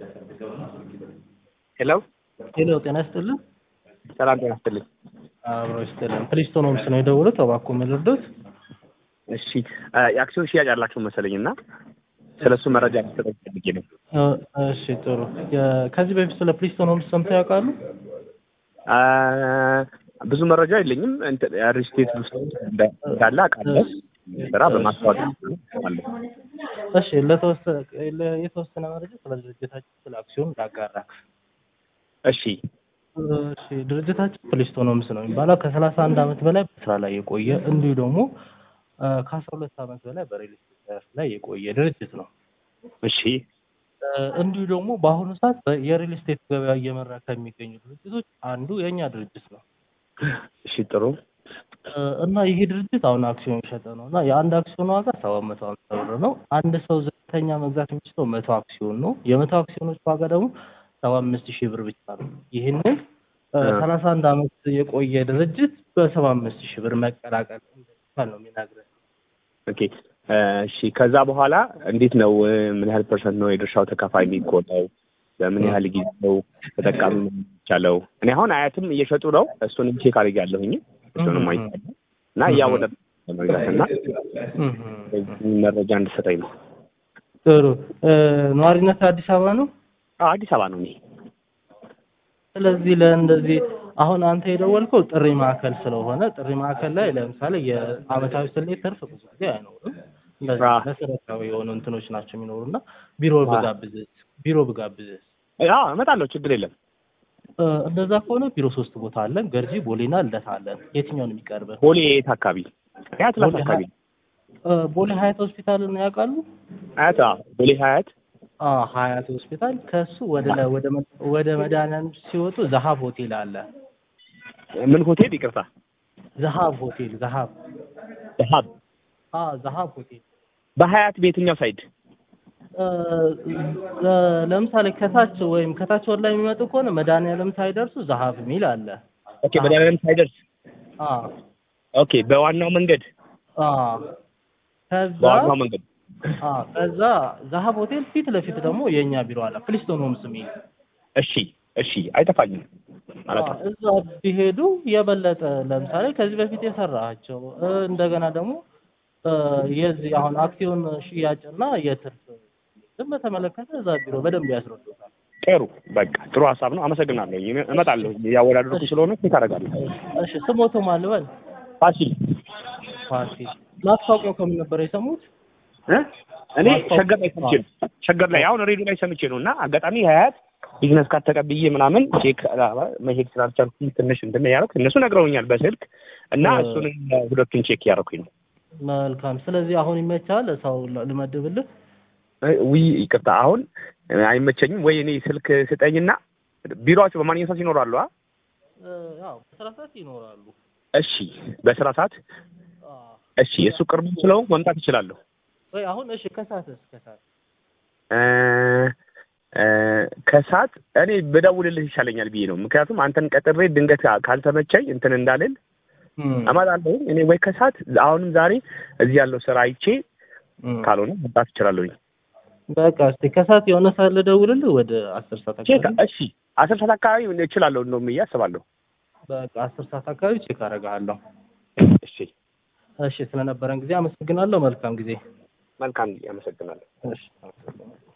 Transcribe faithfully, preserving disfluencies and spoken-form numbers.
ሄሎ ሄሎ ጤና ይስጥልኝ። ሰላም ጤና ይስጥልኝ። አብሮ ይስጥልኝ። ፕሊስቶን ሆምስ ነው የደወሉት። እባክዎ መልርዶት። እሺ የአክሲዮን ሽያጭ አላችሁ መሰለኝና ስለሱ መረጃ ልትሰጠኝ ፈልጌ ነው። እሺ ጥሩ። ከዚህ በፊት ስለ ፕሊስቶን ሆምስ ሰምተው ያውቃሉ? ብዙ መረጃ የለኝም። ሪል ስቴት ውስጥ እንዳለ አውቃለሁ። ስራ በማስታወቂያ አለ። እሺ ለተወሰነ የተወሰነ መረጃ ስለ ድርጅታችን ስለ አክሲዮን ላጋራክ። እሺ እሺ ድርጅታችን ፕሊስቶን ሆምስ ነው የሚባለው። ከሰላሳ አንድ ዓመት በላይ በስራ ላይ የቆየ እንዲሁ ደግሞ ከአስራ ሁለት ዓመት በላይ በሪል ስቴት ላይ የቆየ ድርጅት ነው። እሺ እንዲሁ ደግሞ በአሁኑ ሰዓት የሪል ስቴት ገበያ እየመራ ከሚገኙ ድርጅቶች አንዱ የኛ ድርጅት ነው። እሺ ጥሩ። እና ይሄ ድርጅት አሁን አክሲዮን ሸጠ ነው እና የአንድ አክሲዮን ዋጋ ሰባት መቶ ሃምሳ ብር ነው። አንድ ሰው ዝቅተኛ መግዛት የሚችለው መቶ አክሲዮን ነው። የመቶ አክሲዮኖች ዋጋ ደግሞ ሰባ አምስት ሺህ ብር ብቻ ነው። ይህንን ሰላሳ አንድ ዓመት የቆየ ድርጅት በሰባ አምስት ሺህ ብር መቀላቀል እንደሚቻል ነው የሚናገረው። ኦኬ እሺ ከዛ በኋላ እንዴት ነው? ምን ያህል ፐርሰንት ነው የድርሻው ተካፋይ የሚቆጠው? በምን ያህል ጊዜ ነው ተጠቃሚ የሚቻለው? እኔ አሁን አያትም እየሸጡ ነው። እሱንም ቼክ አድርጌያለሁኝ። እሱንም አይቻለሁ እና እያወደ መግዛትና መረጃ እንድሰጠኝ ነው። ጥሩ። ነዋሪነት አዲስ አበባ ነው? አዎ አዲስ አበባ ነው እኔ። ስለዚህ ለእንደዚህ አሁን አንተ የደወልከው ጥሪ ማዕከል ስለሆነ ጥሪ ማዕከል ላይ ለምሳሌ የአመታዊ ስሌት ትርፍ ብዙ ጊዜ አይኖርም። እንደዚህ መሰረታዊ የሆኑ እንትኖች ናቸው የሚኖሩና ቢሮ ብጋብዝህ ቢሮ ብጋብዝህ አዎ እመጣለሁ፣ ችግር የለም። እንደዛ ከሆነ ቢሮ ሶስት ቦታ አለን። ገርጂ፣ ቦሌና ልደታ አለን። የትኛውን የሚቀርበው? ቦሌ የት አካባቢ? ሀያት ላስ አካባቢ። ቦሌ ሀያት ሆስፒታል ነው ያውቃሉ? ሀያት አዎ፣ ቦሌ ሀያት አዎ፣ ሀያት ሆስፒታል ከሱ ወደ ወደ ወደ መድኃኒዓለም ሲወጡ ዘሀብ ሆቴል አለ። ምን ሆቴል? ይቅርታ። ዘሀብ ሆቴል። ዘሀብ ዘሀብ አዎ፣ ዘሀብ ሆቴል በሀያት በየትኛው ሳይድ? ለምሳሌ ከታች ወይም ከታች ወደ ላይ የሚመጡ ከሆነ መድኃኒዓለም ሳይደርሱ ዘሀብ የሚል አለ። ኦኬ መድኃኒዓለም ሳይደርስ አዎ። ኦኬ በዋናው መንገድ አዎ። ከዛ በዋናው መንገድ አዎ፣ ከዛ ዘሀብ ሆቴል ፊት ለፊት ደግሞ የኛ ቢሮ አለ፣ ፕሊስቶን ሆምስ የሚል። እሺ እሺ፣ አይጠፋኝም ማለት ነው። እዛ ቢሄዱ የበለጠ ለምሳሌ ከዚህ በፊት የሰራቸው እንደገና ደግሞ የዚህ አሁን አክሲዮን ሽያጭና የትርፍ በተመለከተ እዛ ቢሮ በደንብ ያስረዱታል። ጥሩ፣ በቃ ጥሩ ሀሳብ ነው። አመሰግናለሁ። እመጣለሁ። ያወዳደርኩ ስለሆነ ቼክ አደርጋለሁ። እሺ ስሞቶ ማልበል? ፋሲል። ፋሲል። ማስታወቂያው ከምን ነበር የሰሙት? እኔ ሸገር ላይ ሰምቼ ነው። ሸገር ላይ አሁን ሬዲዮ ላይ ሰምቼ ነው እና አጋጣሚ ሀያት ቢዝነስ ካርድ ተቀብዬ ምናምን ቼክ መሄድ ስላልቻልኩኝ ትንሽ እንትን ያደረኩት እነሱ ነግረውኛል በስልክ እና እሱን ሁለቱን ቼክ ያደረኩኝ ነው። መልካም። ስለዚህ አሁን ይመቻል ሰው ልመድብልህ? ውይ ይቅርታ፣ አሁን አይመቸኝም። ወይ እኔ ስልክ ስጠኝና ቢሮአቸው በማንኛውም ሰዓት ይኖራሉ? አ ያው በስራ ሰዓት ይኖራሉ። እሺ በስራ ሰዓት እሺ። እሱ ቅርብ ስለሆንኩ መምጣት እችላለሁ ወይ አሁን? እሺ ከሰዓትስ? ከሰዓት እ ከሰዓት እኔ በደውልልህ ይሻለኛል ብዬ ነው። ምክንያቱም አንተን ቀጥሬ ድንገት ካልተመቸኝ እንትን እንዳልል እመጣለሁ። እኔ ወይ ከሰዓት አሁንም ዛሬ እዚህ ያለው ስራ አይቼ ካልሆነ መምጣት እችላለሁኝ። በቃ እስቲ ከሰዓት የሆነ ሰዓት ልደውልልህ ወደ አስር ሰዓት አካባቢ። እሺ አስር ሰዓት አካባቢ እችላለሁ እንደውም ብዬ አስባለሁ። በቃ አስር ሰዓት አካባቢ ቼክ አደርግሃለሁ። እሺ እሺ፣ ስለነበረን ጊዜ አመሰግናለሁ። መልካም ጊዜ። መልካም ጊዜ። አመሰግናለሁ። እሺ።